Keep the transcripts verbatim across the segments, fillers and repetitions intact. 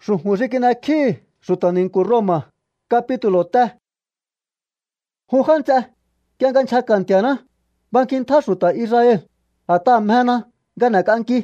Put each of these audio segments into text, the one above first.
Shuhushikina ki sutaninko Roma capítulo ta. Hujancha kiangan chakantiana bankin tashuta Israel ata mena gana kanki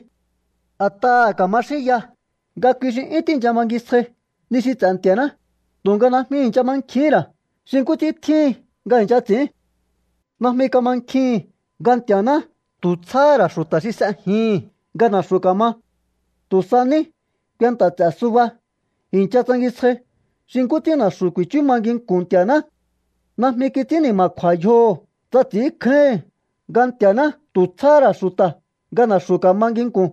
ata kamashiya gakishi itin jamangistre nishi tsantiana dungana min jamankira shinkuti ti ganjati nahmi kamanki gantiana tutsara shuta shisahi gana shukama tusani pianta tsasuba hincha tsangistre shinkutina shukwichu mangin kuntiana nahmi kitini makwayo tsati khe gantiana tutsara shuta gana shuka mangin kun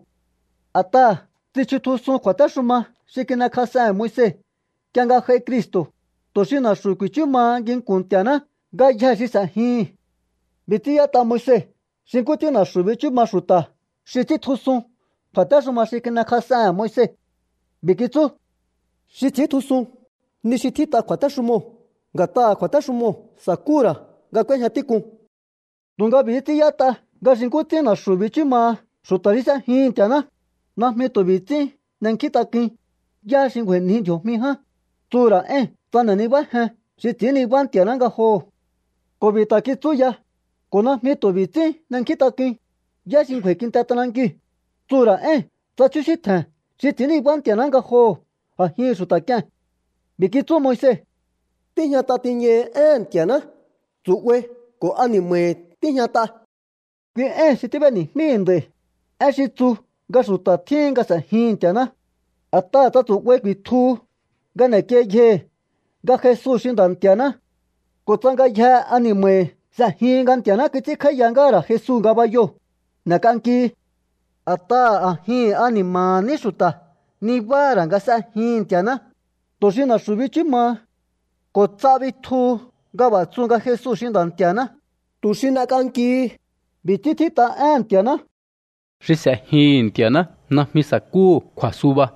ata tichitusun kwatashuma shikina khasa Moise kyanga he Kristo toshina shukwichu mangin kuntiana gaya shisahi bitiya ta Moise shinkutina shubichu mashuta shititusun kwatashuma shikina khasa Moise bikitsu shititusun nishitita kwatashumo gata kwatashumo sakura gakwenya tikun dunga biti yata gashinkuti na shubichi ma shutarisa hintiana nahmi to biti nankitakin ya shingwe ni jo mi ha tura eh tanani ba ha shitini bantiana ga ho kobita kitsuya kona mi to biti nankitakin ya shingwe kintatananki tura eh tachushita shitini bantiana ga ho a hi shutakyan bikitsu Moise tinya ta tinye en tiana zuwe ko anime tinya ta ki en sitibeni minde ashitu gasuta tinga sa hintiana ata ta zuwe bitu gane keye ga Jesus shindantiana ko tsanga ya anime sa hingan tiana kiti khayangara Jesus gabayo nakanki ata ahi anima ni suta ni bara ga sa hintiana toshina shubichima ko tsabitu gaba tsunga Jesus shindantiana tushina kanki bititita antiana risa hintiana na misaku kwasuba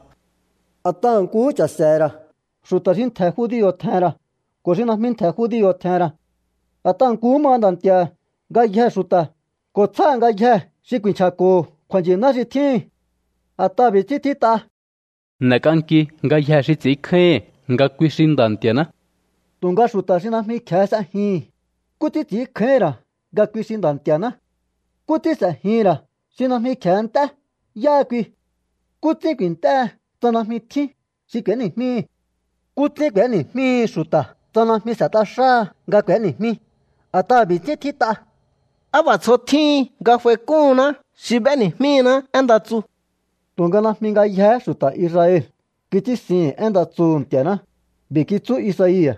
atanku chasera shutarin ta judío thara koshina min ta judío thara atanku mandantia ga ya shuta ko tsanga ya shikwinchako kwanjina shithi ata bititita nakanki nga ya shitsikhe nga kwishindantiana tunga shuta shina mi khasa hi kuti ti khera ga kwishindantiana kuti sa hira shina mi khanta ya kwi kuti kwinta tana mi thi shikeni mi kuti kweni mi shuta tana mi satasha ga kweni mi ata bititita aba tsoti ga fue kuna shibeni mina andatsu tungana minga ya shuta Israel kiti sin enda tsuntiana bikitsu Isaías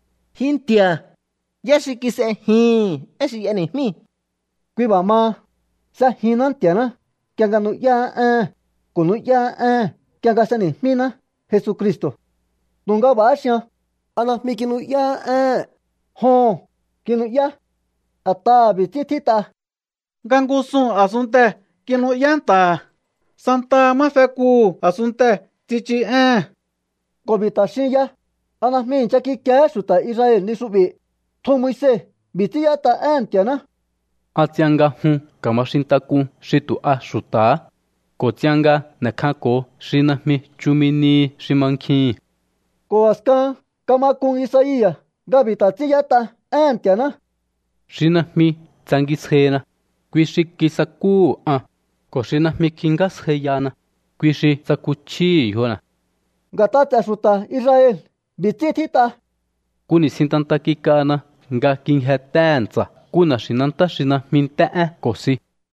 hintia yashikise hi eshi yani mi kwiba ma sa hinantiana kyanga no ya a kunu ya a kyanga sani mina Jesucristo tunga basha ana mikinu ya a ho kinu ya ata bititita gangusun asunte kinu yanta Santa mafeku asunte tichi eh kobita shiya ana min chaki kya shuta Israel ni subi to Moise bitiya ta antiana atianga hu kamashintaku shitu a shuta kotianga nakako shinahmi chumini shimanki ko aska kama kun Isaías gabita tiyata antiana shinahmi tsangisena kwishikisaku a koshina mikingas heyana kwishi sakuchi yona gata tashuta Israel bititita kuni sintanta kikana nga kinhatanza kuna shinanta shina mintaa kosi